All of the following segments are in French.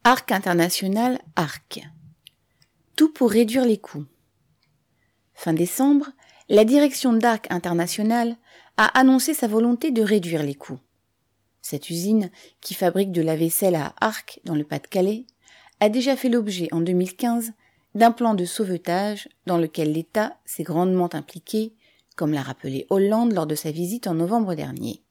Arc International Arc. Tout pour réduire les coûts. Fin décembre, la direction d'Arc International a annoncé sa volonté de réduire les coûts. Cette usine, qui fabrique de la vaisselle à Arc dans le Pas-de-Calais, a déjà fait l'objet en 2015 d'un plan de sauvetage dans lequel l'État s'est grandement impliqué, comme l'a rappelé Hollande lors de sa visite en novembre dernier.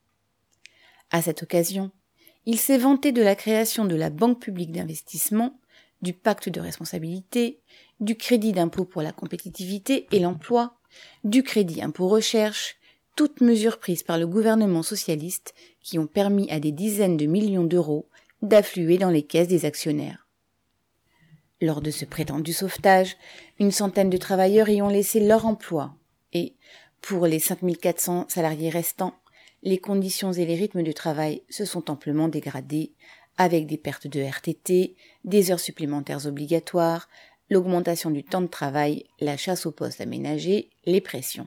À cette occasion, il s'est vanté de la création de la Banque publique d'investissement, du pacte de responsabilité, du crédit d'impôt pour la compétitivité et l'emploi, du crédit impôt recherche, toutes mesures prises par le gouvernement socialiste qui ont permis à des dizaines de millions d'euros d'affluer dans les caisses des actionnaires. Lors de ce prétendu sauvetage, une centaine de travailleurs y ont laissé leur emploi et, pour les 5400 salariés restants, les conditions et les rythmes de travail se sont amplement dégradés, avec des pertes de RTT, des heures supplémentaires obligatoires, l'augmentation du temps de travail, la chasse aux postes aménagés, les pressions.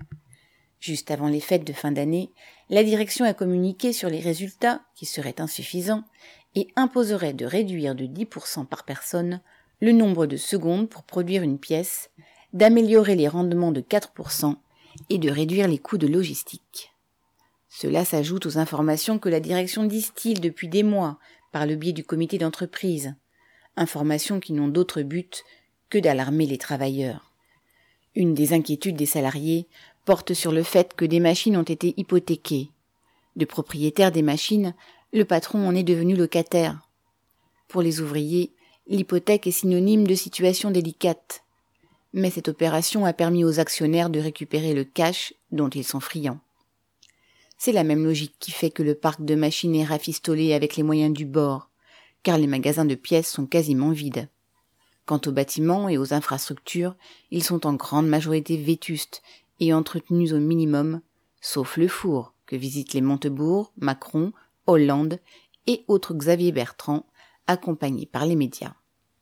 Juste avant les fêtes de fin d'année, la direction a communiqué sur les résultats qui seraient insuffisants et imposerait de réduire de 10% par personne le nombre de secondes pour produire une pièce, d'améliorer les rendements de 4% et de réduire les coûts de logistique. Cela s'ajoute aux informations que la direction distille depuis des mois par le biais du comité d'entreprise, informations qui n'ont d'autre but que d'alarmer les travailleurs. Une des inquiétudes des salariés porte sur le fait que des machines ont été hypothéquées. De propriétaire des machines, le patron en est devenu locataire. Pour les ouvriers, l'hypothèque est synonyme de situation délicate. Mais cette opération a permis aux actionnaires de récupérer le cash dont ils sont friands. C'est la même logique qui fait que le parc de machines est rafistolé avec les moyens du bord, car les magasins de pièces sont quasiment vides. Quant aux bâtiments et aux infrastructures, ils sont en grande majorité vétustes et entretenus au minimum, sauf le four que visitent les Montebourg, Macron, Hollande et autres Xavier Bertrand, accompagnés par les médias.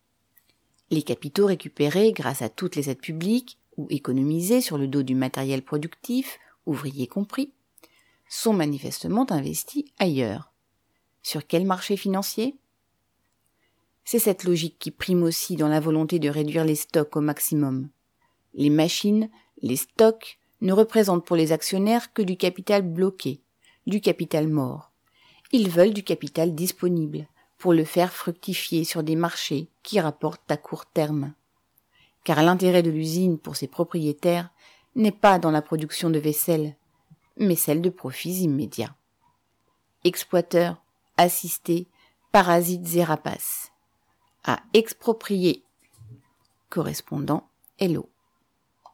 Les capitaux récupérés grâce à toutes les aides publiques ou économisés sur le dos du matériel productif, ouvriers compris, sont manifestement investis ailleurs. Sur quel marché financier ? C'est cette logique qui prime aussi dans la volonté de réduire les stocks au maximum. Les machines, les stocks, ne représentent pour les actionnaires que du capital bloqué, du capital mort. Ils veulent du capital disponible pour le faire fructifier sur des marchés qui rapportent à court terme. Car l'intérêt de l'usine pour ses propriétaires n'est pas dans la production de vaisselle, mais celle de profits immédiats. Exploiteurs, assistés, parasites et rapaces. À exproprier. Correspondant Hello.